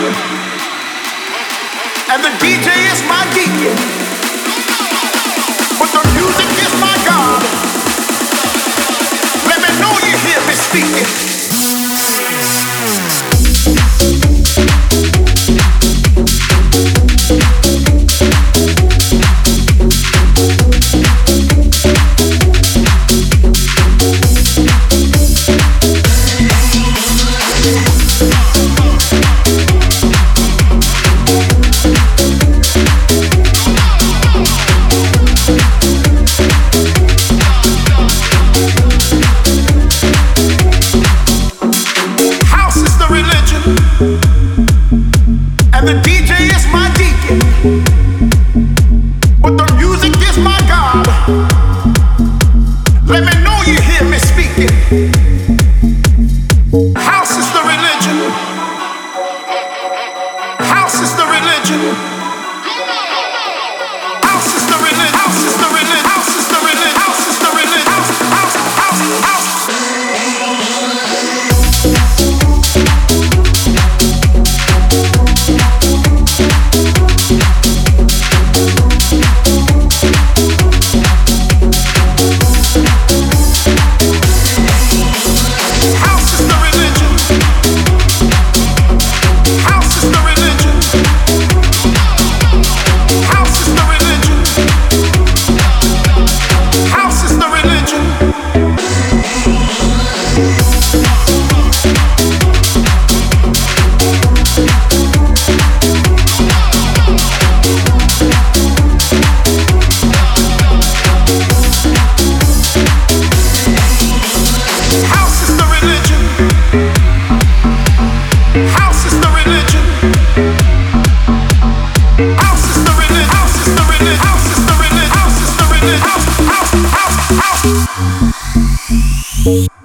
and the DJ is my deacon, but the music is my God. Let me know you hear me speaking. And the DJ is my deacon, but the music is my God. Let me know you hear me speaking. House is the religion. House is the religion. House is the religion. House is the religion. House is the religion. House is the religion. House. House.